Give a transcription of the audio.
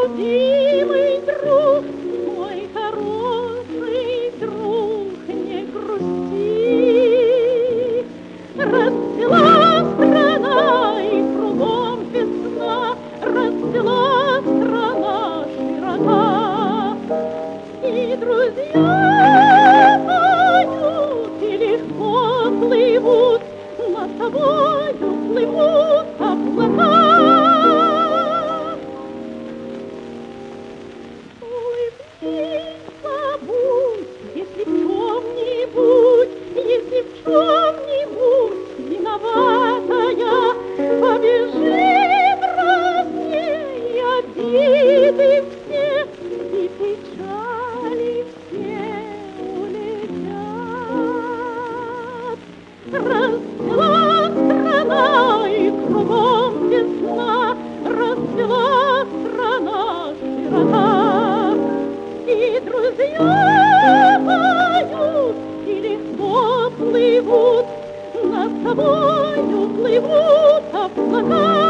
любимый друг, мой хороший друг, не грусти. Расцвела страна, и кругом весна, расцвела страна широка. И друзья поют, и легко плывут, над тобою плывут облака. Если в чем-нибудь виноватая, побежим разней, обиды все и печали все улетят. Расцвела страна, и кругом весна, расцвела страна широка. И друзья поют, и легко плывут, над тобою плывут облака.